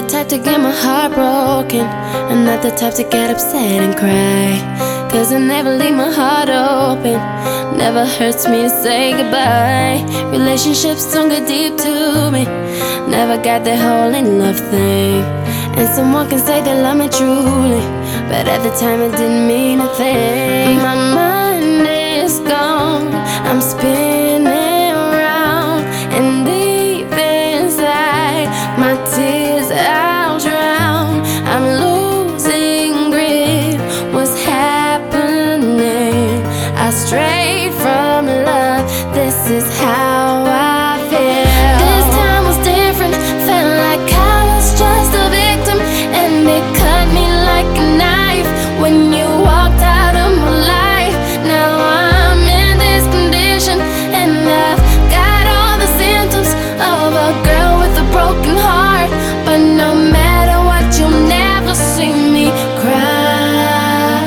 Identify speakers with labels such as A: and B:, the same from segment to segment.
A: type to get my heart broken. I'm not the type to get upset and cry, 'cause I never leave my heart open. Never hurts me to say goodbye. Relationships don't get deep to me. Never got the whole in love thing. And someone can say they love me truly, but at the time it didn't mean a thing. My mind is gone, I'm spinning around, and deep inside my tears I'll drown. I'm losing grip, what's happening? I strayed from love, this is how I feel. This time was different, felt like I was just a victim, and it cut me like a knife when you walked out of my life. Now I'm in this condition, and I've got all the symptoms of a girl with a broken heart. But no matter what, you'll never see me cry.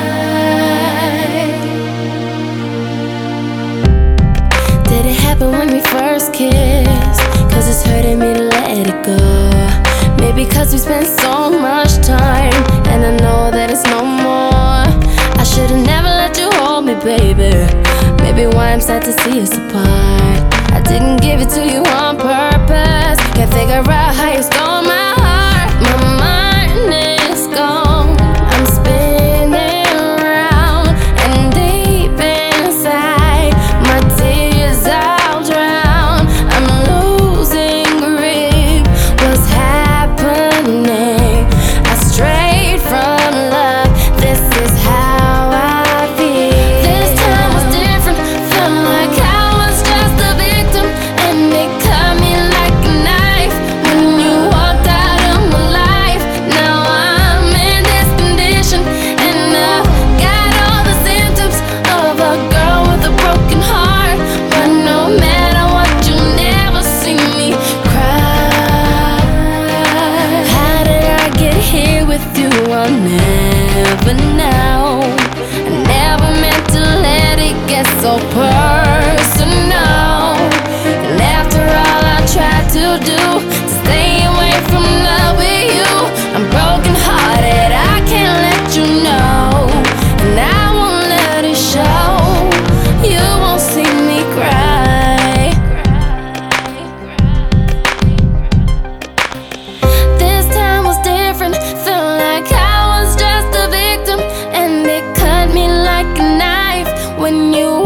A: Did it happen when we first kissed? 'Cause it's hurting me to let it go. Maybe 'cause we spent so much time, and I know that it's no more. I should've never let you hold me, baby. Maybe why I'm sad to see us apart. I didn't give it to you on purpose. Can't figure out how you stole my heart. My mind is gone, I'm spinning around, and deep inside my tears I'll drown. I'm losing grip, what's happening? I strayed from love, this is how I feel. This time was different, felt like I was just a victim, and it cut me like a knife when you walked out of my life. Now I'm in this condition, and I've got all the symptoms of a girl with a broken heart. But no matter what, you'll never see me cry. How did I get here with you? I'll never know. I never meant to let it get so personal. And after all I tried to do to stay away from love with you, I'm broken hearted, I can't let you know, and I won't let it show. You won't see me cry. This time was different, felt like I was just a victim, and it cut me like a knife when you